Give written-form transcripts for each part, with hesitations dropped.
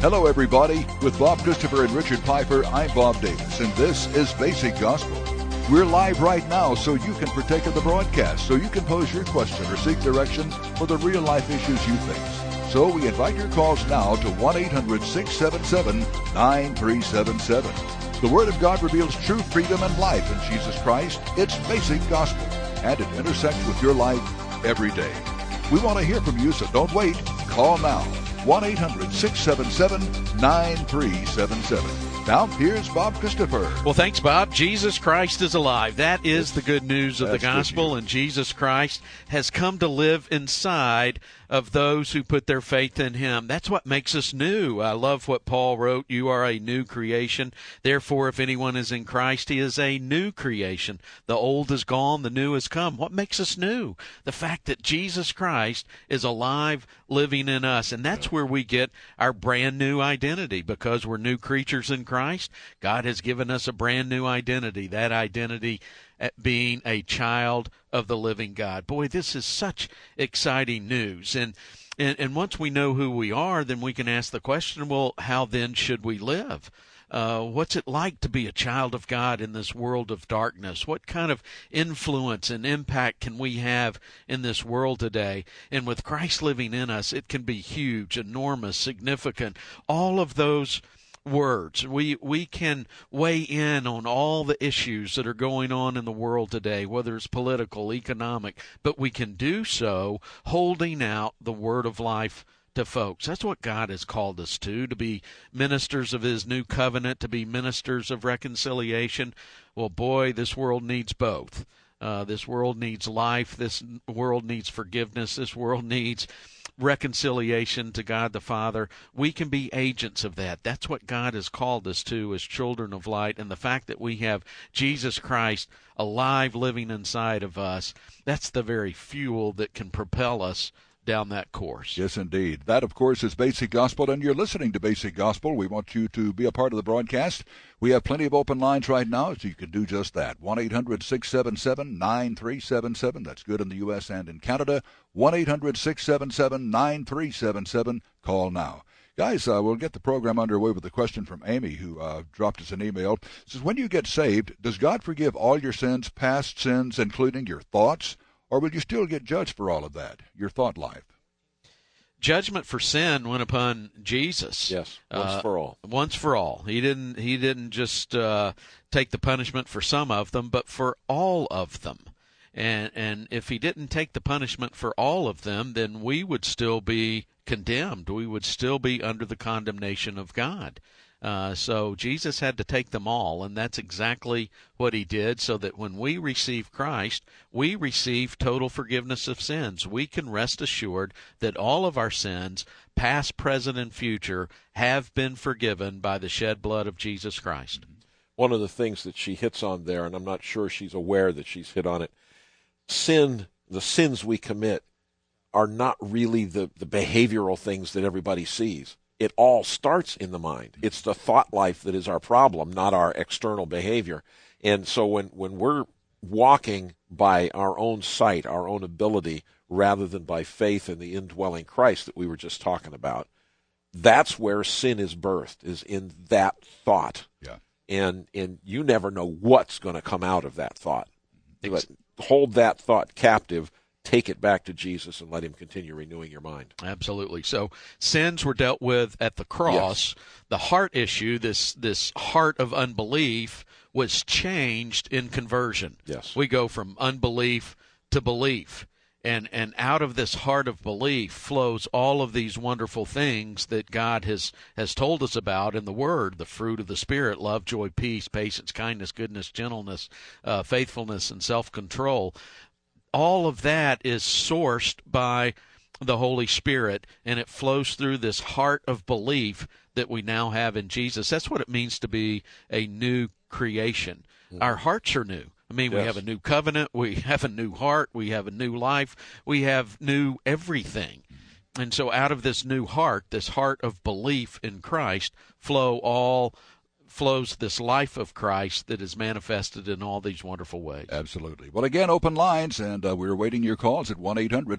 Hello, everybody. With Bob Christopher and Richard Piper, I'm Bob Davis, and this is Basic Gospel. We're live right now so you can partake of the broadcast, so you can pose your question or seek direction for the real-life issues you face. So we invite your calls now to 1-800-677-9377. The Word of God reveals true freedom and life in Jesus Christ. It's Basic Gospel, and it intersects with your life every day. We want to hear from you, so don't wait. Call now. 1-800-677-9377. Now, here's Bob Christopher. Well, thanks, Bob. Jesus Christ is alive. That is the good news of the gospel, and Jesus Christ has come to live inside of those who put their faith in him. That's what makes us new. I love what Paul wrote. You are a new creation. Therefore, if anyone is in Christ, he is a new creation. The old is gone, the new has come. What makes us new? The fact that Jesus Christ is alive, living in us. And that's where we get our brand new identity. Because we're new creatures in Christ, God has given us a brand new identity. That identity being a child of the living God. Boy, this is such exciting news. And once we know who we are, then we can ask the question, well, how then should we live? What's it like to be a child of God in this world of darkness? What kind of influence and impact can we have in this world today? And with Christ living in us, it can be huge, enormous, significant. All of those words. We can weigh in on all the issues that are going on in the world today, whether it's political, economic, but we can do so holding out the word of life to folks. That's what God has called us to be ministers of his new covenant, to be ministers of reconciliation. Well, boy, this world needs both. This world needs life. This world needs forgiveness. This world needs reconciliation to God the Father. We can be agents of that. That's what God has called us to as children of light. And the fact that we have Jesus Christ alive, living inside of us, that's the very fuel that can propel us down that course. Yes, indeed. That, of course, is Basic Gospel, and you're listening to Basic Gospel. We want you to be a part of the broadcast. We have plenty of open lines right now, so you can do just that. 1-800-677-9377. That's good in the U.S. and in Canada. 1-800-677-9377. Call now. Guys, we'll get the program underway with a question from Amy, who dropped us an email. It says, when you get saved, does God forgive all your sins, past sins, including your thoughts? Or will you still get judged for all of that, your thought life? Judgment for sin went upon Jesus. Yes, once for all. Once for all. He didn't just take the punishment for some of them, but for all of them. And if he didn't take the punishment for all of them, then we would still be condemned. We would still be under the condemnation of God. So Jesus had to take them all, and that's exactly what he did, so that when we receive Christ, we receive total forgiveness of sins. We can rest assured that all of our sins, past, present, and future, have been forgiven by the shed blood of Jesus Christ. One of the things that she hits on there, and I'm not sure she's aware that she's hit on it, the sins we commit are not really the behavioral things that everybody sees. It all starts in the mind. It's the thought life that is our problem, not our external behavior. And so when we're walking by our own sight, our own ability, rather than by faith in the indwelling Christ that we were just talking about, that's where sin is birthed, is in that thought. Yeah. And you never know what's going to come out of that thought. But hold that thought captive, take it back to Jesus, and let him continue renewing your mind. Absolutely. So sins were dealt with at the cross. Yes. The heart issue, this heart of unbelief, was changed in conversion. Yes. We go from unbelief to belief. And out of this heart of belief flows all of these wonderful things that God has told us about in the Word, the fruit of the Spirit, love, joy, peace, patience, kindness, goodness, gentleness, faithfulness, and self-control. All of that is sourced by the Holy Spirit, and it flows through this heart of belief that we now have in Jesus. That's what it means to be a new creation. Mm-hmm. Our hearts are new. I mean, yes. We have a new covenant, we have a new heart, we have a new life, we have new everything. And so out of this new heart, this heart of belief in Christ, flow all flows this life of Christ that is manifested in all these wonderful ways. Absolutely. Well, again, open lines, and we're awaiting your calls at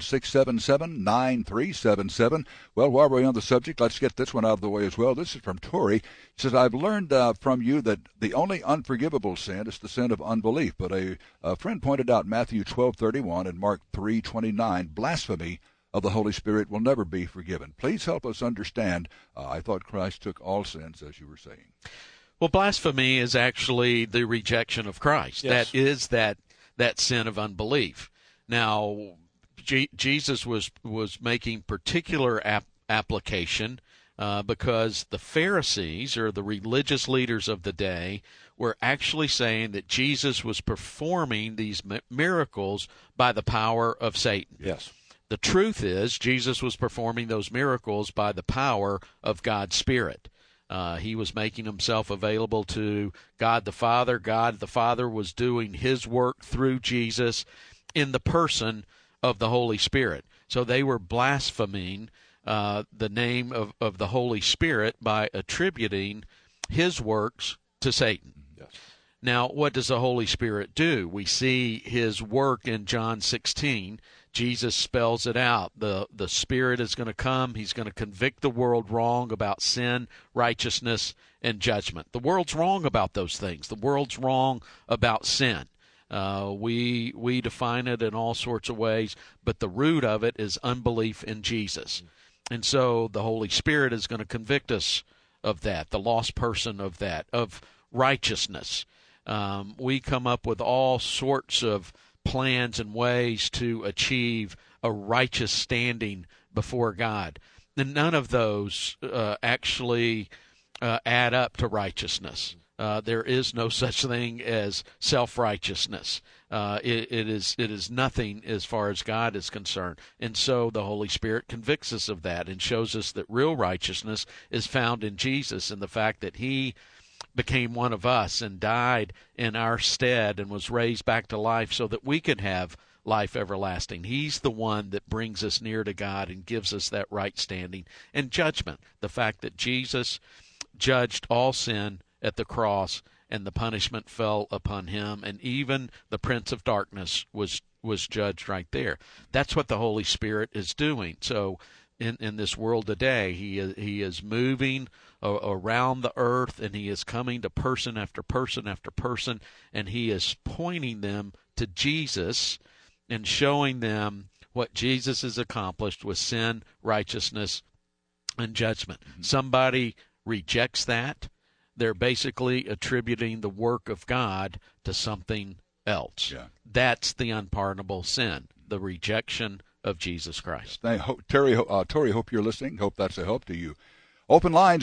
1-800-677-9377. Well, while we're on the subject, let's get this one out of the way as well. This is from Tori. He says, I've learned from you that the only unforgivable sin is the sin of unbelief. But a friend pointed out Matthew 12:31 and Mark 3:29, blasphemy of the Holy Spirit will never be forgiven. Please help us understand. I thought Christ took all sins, as you were saying. Well, blasphemy is actually the rejection of Christ. Yes. That is that sin of unbelief. Now, Jesus was making particular application because the Pharisees, or the religious leaders of the day, were actually saying that Jesus was performing these miracles by the power of Satan. Yes. The truth is, Jesus was performing those miracles by the power of God's Spirit. He was making himself available to God the Father. God the Father was doing his work through Jesus in the person of the Holy Spirit. So they were blaspheming the name of the Holy Spirit by attributing his works to Satan. Yes. Now, what does the Holy Spirit do? We see his work in John 16. Jesus spells it out. The Spirit is going to come. He's going to convict the world wrong about sin, righteousness, and judgment. The world's wrong about those things. The world's wrong about sin. We define it in all sorts of ways, but the root of it is unbelief in Jesus. And so the Holy Spirit is going to convict us of that, the lost person of that, of righteousness. We come up with all sorts of plans and ways to achieve a righteous standing before God. And none of those actually add up to righteousness. There is no such thing as self-righteousness. It is nothing as far as God is concerned. And so the Holy Spirit convicts us of that and shows us that real righteousness is found in Jesus, and the fact that he became one of us and died in our stead and was raised back to life so that we could have life everlasting. He's the one that brings us near to God and gives us that right standing. And judgment, the fact that Jesus judged all sin at the cross and the punishment fell upon him, and even the prince of darkness was judged right there. That's what the Holy Spirit is doing. So in this world today, he is moving around the earth, and he is coming to person after person after person, and he is pointing them to Jesus and showing them what Jesus has accomplished with sin, righteousness, and judgment. Mm-hmm. Somebody rejects that, they're basically attributing the work of God to something else. Yeah. That's the unpardonable sin, the rejection of Jesus Christ. Tori, hope you're listening. Hope that's a help to you. Open lines,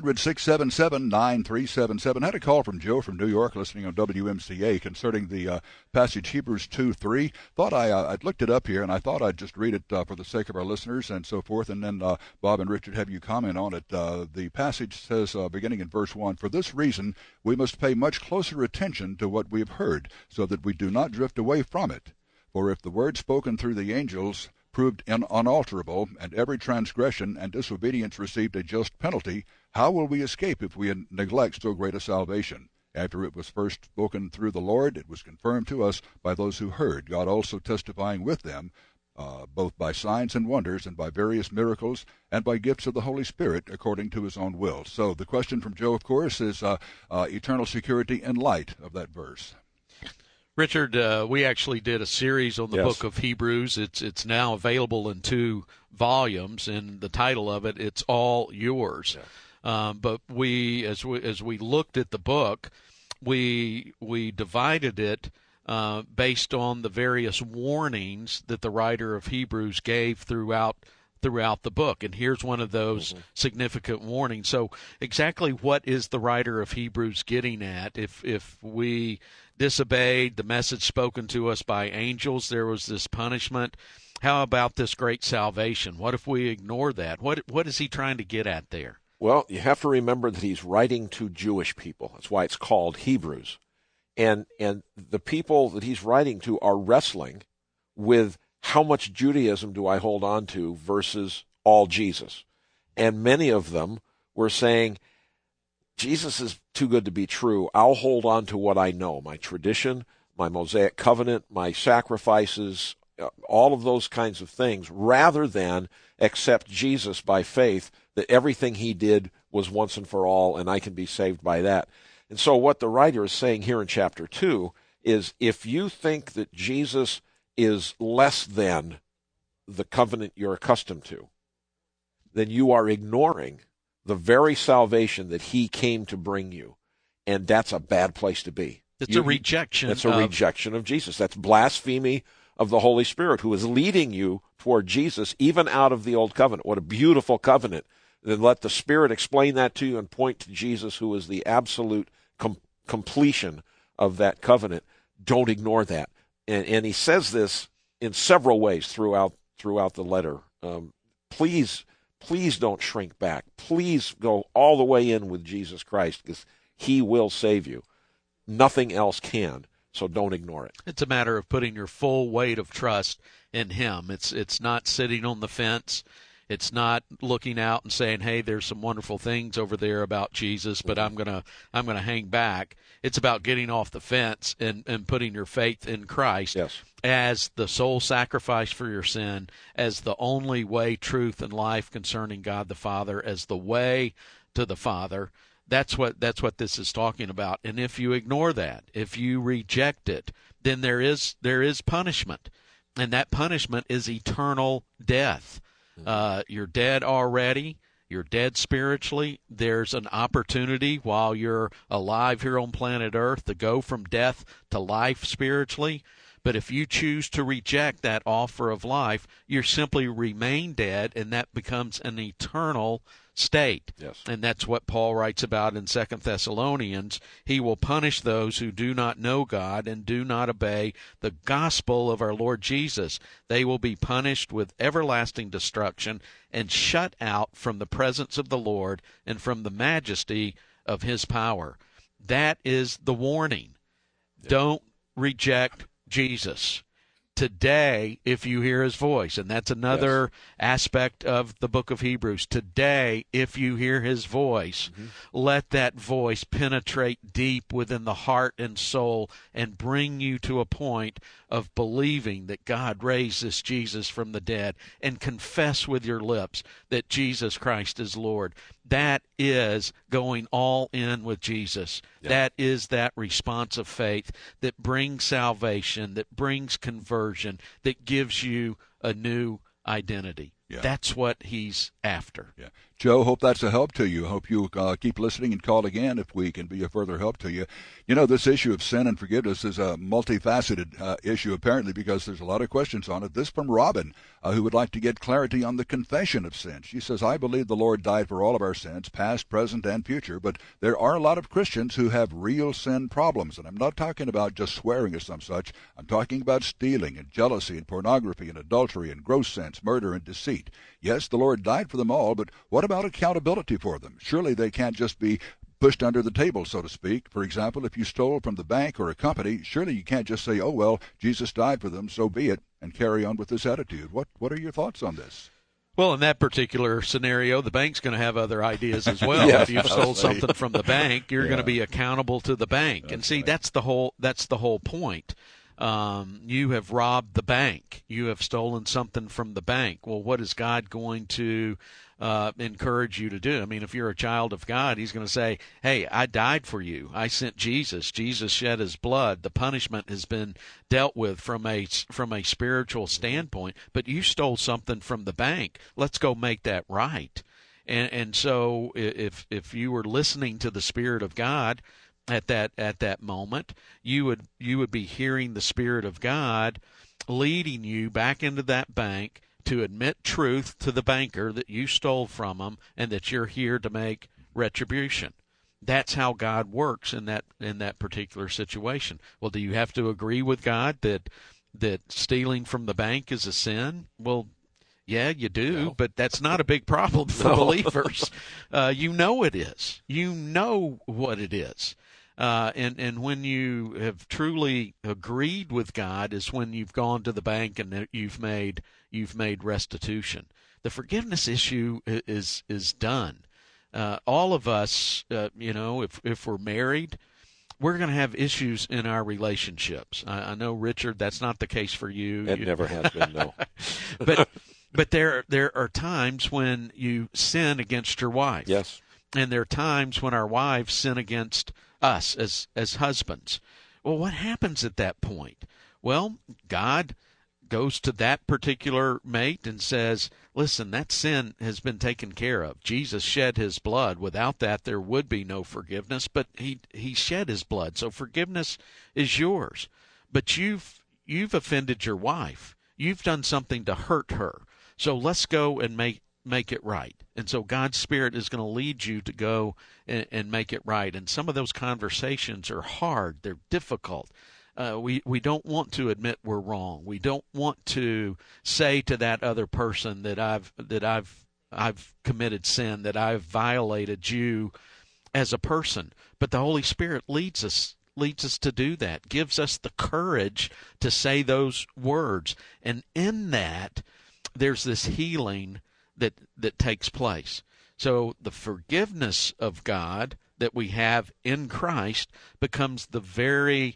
1-800-677-9377. Had a call from Joe from New York listening on WMCA concerning the passage Hebrews 2:3. Thought I'd looked it up here, and I thought I'd just read it for the sake of our listeners and so forth, and then Bob and Richard have you comment on it. The passage says, beginning in verse 1, "For this reason we must pay much closer attention to what we have heard, so that we do not drift away from it. For if the word spoken through the angels proved unalterable, and every transgression and disobedience received a just penalty, how will we escape if we neglect so great a salvation? After it was first spoken through the Lord, it was confirmed to us by those who heard, God also testifying with them, both by signs and wonders, and by various miracles, and by gifts of the Holy Spirit, according to his own will." So the question from Joe, of course, is eternal security in light of that verse. Richard, we actually did a series on the book of Hebrews. It's now available in 2 volumes, and the title of it, It's All Yours. Yeah. But as we looked at the book, we divided it based on the various warnings that the writer of Hebrews gave throughout the book. And here's one of those significant warnings. So exactly what is the writer of Hebrews getting at? If we disobeyed the message spoken to us by angels, there was this punishment. How about this great salvation? What if we ignore that? What is he trying to get at there? Well, you have to remember that he's writing to Jewish people. That's why it's called Hebrews. And the people that he's writing to are wrestling with how much Judaism do I hold on to versus all Jesus. And many of them were saying, Jesus is too good to be true. I'll hold on to what I know, my tradition, my Mosaic covenant, my sacrifices, all of those kinds of things, rather than accept Jesus by faith, that everything he did was once and for all, and I can be saved by that. And so what the writer is saying here in chapter 2 is, if you think that Jesus is less than the covenant you're accustomed to, then you are ignoring the very salvation that he came to bring you. And that's a bad place to be. It's a rejection. That's a rejection of Jesus. That's blasphemy of the Holy Spirit, who is leading you toward Jesus, even out of the old covenant. What a beautiful covenant. Then let the Spirit explain that to you and point to Jesus, who is the absolute completion of that covenant. Don't ignore that. And he says this in several ways throughout the letter. Please don't shrink back. Please go all the way in with Jesus Christ, because he will save you. Nothing else can, so don't ignore it. It's a matter of putting your full weight of trust in him. It's not sitting on the fence. It's not looking out and saying, "Hey, there's some wonderful things over there about Jesus, but I'm gonna hang back." It's about getting off the fence and putting your faith in Christ as the sole sacrifice for your sin, as the only way, truth, and life concerning God the Father, as the way to the Father. That's what this is talking about. And if you ignore that, if you reject it, then there is punishment, and that punishment is eternal death. You're dead already. You're dead spiritually. There's an opportunity while you're alive here on planet Earth to go from death to life spiritually. But if you choose to reject that offer of life, you simply remain dead, and that becomes an eternal state. Yes. And that's what Paul writes about in 2 Thessalonians. He will punish those who do not know God and do not obey the gospel of our Lord Jesus. They will be punished with everlasting destruction and shut out from the presence of the Lord and from the majesty of his power. That is the warning. Yeah. Don't reject Jesus today if you hear his voice. And that's another aspect of the book of Hebrews. Today, if you hear his voice, let that voice penetrate deep within the heart and soul and bring you to a point of believing that God raised this Jesus from the dead, and confess with your lips that Jesus Christ is Lord. That is going all in with Jesus. Yeah. That is that response of faith that brings salvation, that brings conversion, that gives you a new identity. Yeah. That's what he's after. Yeah. Joe, hope that's a help to you. Hope you keep listening and call again if we can be a further help to you. You know, this issue of sin and forgiveness is a multifaceted issue, apparently, because there's a lot of questions on it. This from Robin, who would like to get clarity on the confession of sin. She says, I believe the Lord died for all of our sins, past, present, and future, but there are a lot of Christians who have real sin problems. And I'm not talking about just swearing or some such. I'm talking about stealing and jealousy and pornography and adultery and gross sins, murder and deceit. Yes, the Lord died for them all, but what about accountability for them? Surely they can't just be pushed under the table, so to speak. For example, if you stole from the bank or a company, surely you can't just say, oh, well, Jesus died for them, so be it, and carry on with this attitude. What are your thoughts on this? Well, in that particular scenario, the bank's going to have other ideas as well. If you've stole something from the bank, you're going to be accountable to the bank. And see, that's the whole point. You have robbed the bank. You have stolen something from the bank. Well, what is God going to encourage you to do? I mean, if you're a child of God, he's going to say, hey, I died for you. I sent Jesus. Jesus shed his blood. The punishment has been dealt with from a spiritual standpoint, but you stole something from the bank. Let's go make that right. And so if you were listening to the Spirit of God at that moment, you would be hearing the Spirit of God leading you back into that bank to admit truth to the banker that you stole from him and that you're here to make retribution. That's how God works in that particular situation. Well, do you have to agree with God that stealing from the bank is a sin? Well, yeah, you do, but that's not a big problem for believers. You know it is. You know what it is. And when you have truly agreed with God is when you've gone to the bank and you've made restitution. The forgiveness issue is done. All of us, if we're married, we're going to have issues in our relationships. I know, Richard, that's not the case for you. It never has been, no. But there are times when you sin against your wife. Yes. And there are times when our wives sin against us as husbands. Well, what happens at that point? Well, God goes to that particular mate and says, listen, that sin has been taken care of. Jesus shed his blood. Without that, there would be no forgiveness, but he shed his blood. So forgiveness is yours. But you've offended your wife. You've done something to hurt her. So let's go and make it right. And so God's Spirit is going to lead you to go and make it right. And some of those conversations are hard. They're difficult. We don't want to admit we're wrong. We don't want to say to that other person that I've committed sin, that I've violated you as a person. But the Holy Spirit leads us to do that, gives us the courage to say those words. And in that, there's this healing that takes place. So the forgiveness of God that we have in Christ becomes the very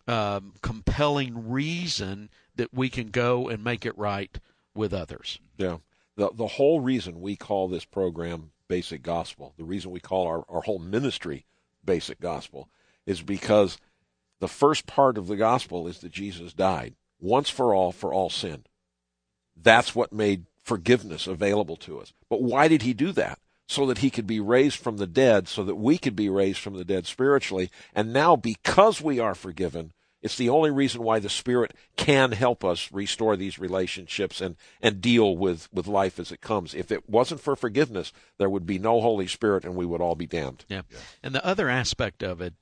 compelling reason that we can go and make it right with others. Yeah. The whole reason we call this program Basic Gospel, the reason we call our whole ministry Basic Gospel, is because the first part of the gospel is that Jesus died once for all sin. That's what made forgiveness available to us. But why did he do that? So that he could be raised from the dead, so that we could be raised from the dead spiritually. And now, because we are forgiven, it's the only reason why the Spirit can help us restore these relationships and deal with life as it comes. If it wasn't for forgiveness, there would be no Holy Spirit and we would all be damned. Yeah. And the other aspect of it,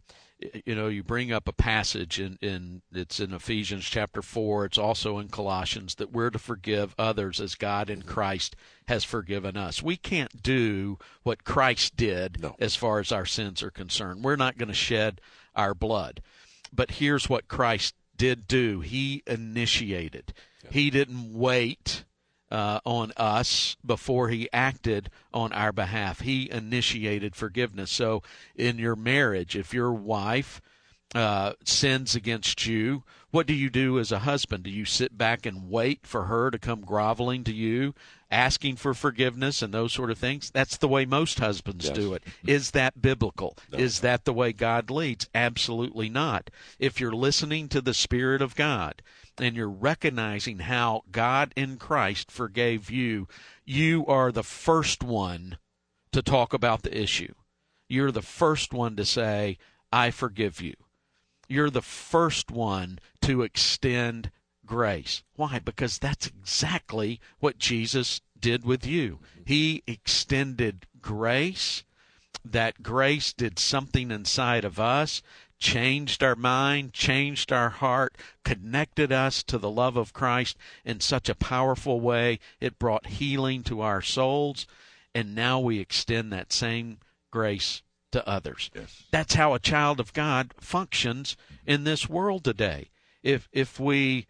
you bring up a passage it's in Ephesians chapter 4. It's also in Colossians that we're to forgive others as God in Christ has forgiven us. We can't do what Christ did as far as our sins are concerned. We're not going to shed our blood. But here's what Christ did do. He initiated. Yeah. He didn't wait on us before he acted on our behalf. He initiated forgiveness. So in your marriage, if your wife sins against you, what do you do as a husband? Do you sit back and wait for her to come groveling to you, asking for forgiveness and those sort of things? That's the way most husbands do it. Is that biblical? No. Is that the way God leads? Absolutely not. If you're listening to the Spirit of God and you're recognizing how God in Christ forgave you, you are the first one to talk about the issue. You're the first one to say, I forgive you. You're the first one to extend grace. Why? Because that's exactly what Jesus did with you. He extended grace. That grace did something inside of us, changed our mind, changed our heart, connected us to the love of Christ in such a powerful way. It brought healing to our souls, and now we extend that same grace to others. Yes. That's how a child of God functions in this world today. If we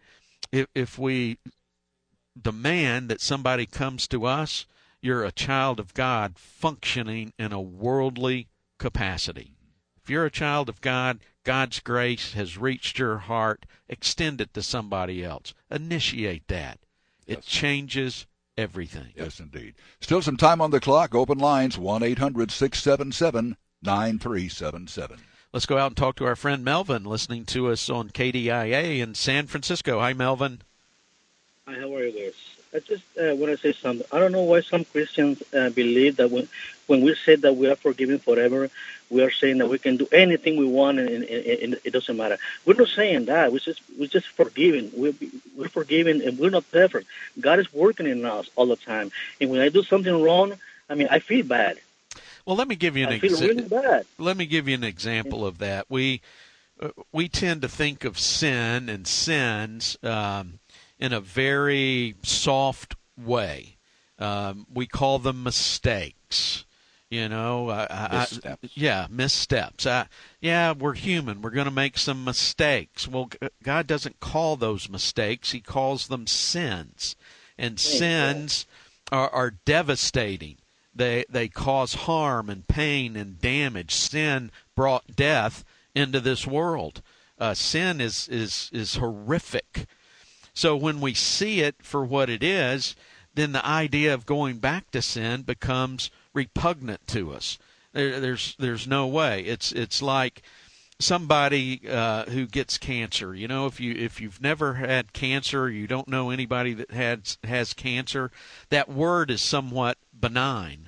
demand that somebody comes to us, you're a child of God functioning in a worldly capacity. If you're a child of God, God's grace has reached your heart. Extend it to somebody else. Initiate that. It changes everything. Yes, indeed. Still some time on the clock. Open lines, 1-800-677-9377. Let's go out and talk to our friend Melvin, listening to us on KDIA in San Francisco. Hi, Melvin. Hi, how are you guys? I just want to say something. I don't know why some Christians believe that when we say that we are forgiven forever, we are saying that we can do anything we want and it doesn't matter. We're not saying that. We're just forgiven. We're forgiven and we're not perfect. God is working in us all the time. And when I do something wrong, I feel bad. Well, let me give you an example. Really bad. Let me give you an example of that. We tend to think of sin and sins in a very soft way. We call them mistakes. Missteps. Missteps. We're human. We're going to make some mistakes. Well, God doesn't call those mistakes. He calls them sins. And sins are devastating. They cause harm and pain and damage. Sin brought death into this world. Sin is horrific. So when we see it for what it is, then the idea of going back to sin becomes repugnant to us. There's no way. It's like somebody who gets cancer. You know, if you've never had cancer, you don't know anybody that has cancer, that word is somewhat benign.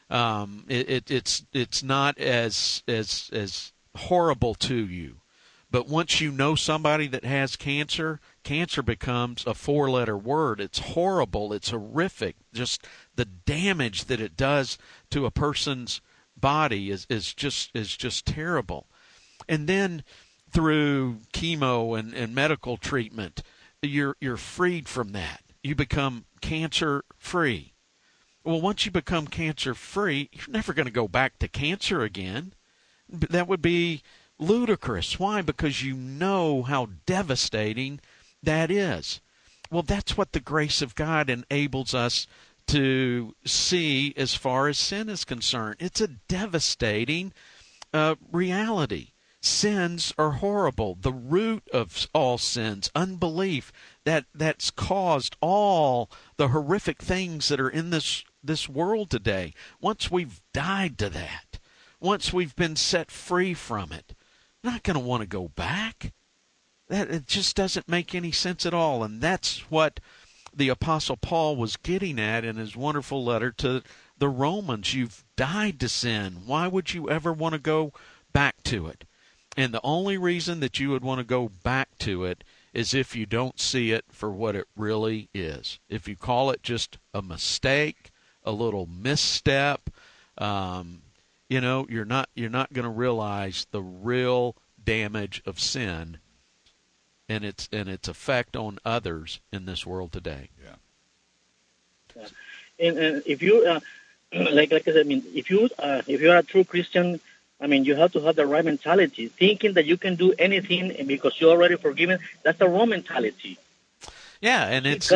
It's not as horrible to you. But once you know somebody that has cancer, cancer becomes a 4-letter word. It's horrible. It's horrific. Just the damage that it does to a person's body is just terrible. And then through chemo and medical treatment, you're freed from that. You become cancer free. Well, once you become cancer free, you're never going to go back to cancer again. That would be ludicrous. Why? Because you know how devastating that is. Well, that's what the grace of God enables us to see as far as sin is concerned. It's a devastating reality. Sins are horrible. The root of all sins, unbelief, that's caused all the horrific things that are in this world today. Once we've died to that, once we've been set free from it, we're not going to want to go back. It just doesn't make any sense at all. And that's what the Apostle Paul was getting at in his wonderful letter to the Romans. You've died to sin. Why would you ever want to go back to it? And the only reason that you would want to go back to it is if you don't see it for what it really is. If you call it just a mistake, a little misstep, you're not going to realize the real damage of sin and its effect on others in this world today. Yeah. And if you like I said, I mean, if you are a true Christian, I mean, you have to have the right mentality. Thinking that you can do anything and because you're already forgiven, that's the wrong mentality. Yeah, and it's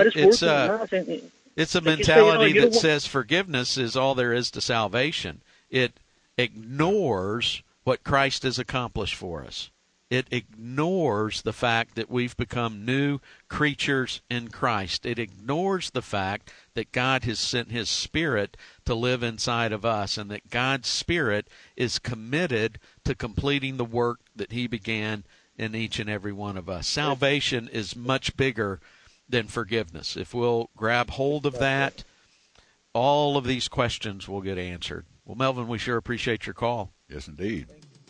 a mentality that says forgiveness is all there is to salvation. It ignores what Christ has accomplished for us. It ignores the fact that we've become new creatures in Christ. It ignores the fact that God has sent His Spirit to live inside of us and that God's Spirit is committed to completing the work that He began in each and every one of us. Salvation is much bigger than forgiveness. If we'll grab hold of that, all of these questions will get answered. Well, Melvin, we sure appreciate your call. Yes, indeed.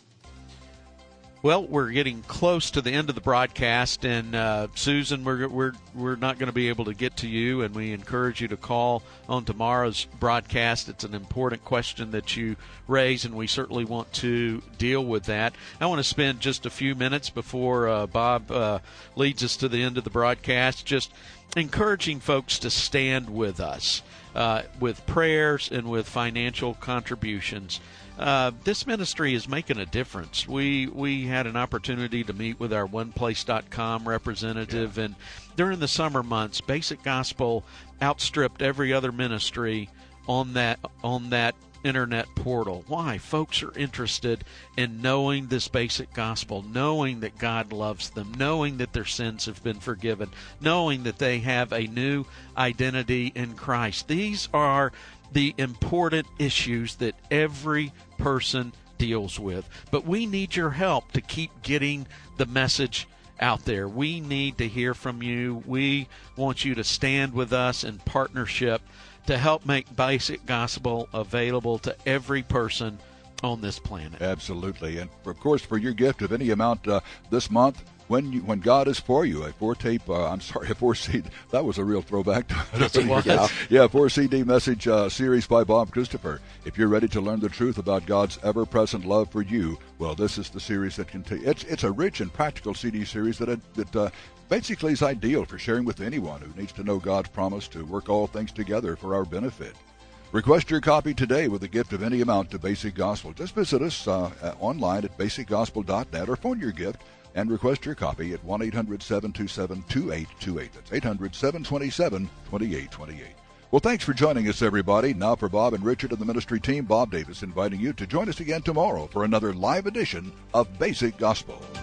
Well, we're getting close to the end of the broadcast, and Susan, we're not going to be able to get to you, and we encourage you to call on tomorrow's broadcast. It's an important question that you raise, and we certainly want to deal with that. I want to spend just a few minutes before Bob leads us to the end of the broadcast, just encouraging folks to stand with us with prayers and with financial contributions. This ministry is making a difference. We had an opportunity to meet with our OnePlace.com representative, and during the summer months, Basic Gospel outstripped every other ministry on that internet portal. Why? Folks are interested in knowing this basic gospel, knowing that God loves them, knowing that their sins have been forgiven, knowing that they have a new identity in Christ. These are the important issues that every person deals with. But we need your help to keep getting the message out there. We need to hear from you. We want you to stand with us in partnership to help make Basic Gospel available to every person on this planet. Absolutely. And, of course, for your gift of any amount this month, when God is for you, a 4-CD, that was a real throwback. Yes, it was. Yeah, 4-CD message series by Bob Christopher. If you're ready to learn the truth about God's ever-present love for you, well, this is the series that can take. It's a rich and practical CD series that basically is ideal for sharing with anyone who needs to know God's promise to work all things together for our benefit. Request your copy today with a gift of any amount to Basic Gospel. Just visit us online at basicgospel.net or phone your gift and request your copy at 1-800-727-2828. That's 800-727-2828. Well, thanks for joining us, everybody. Now for Bob and Richard and the ministry team, Bob Davis inviting you to join us again tomorrow for another live edition of Basic Gospel.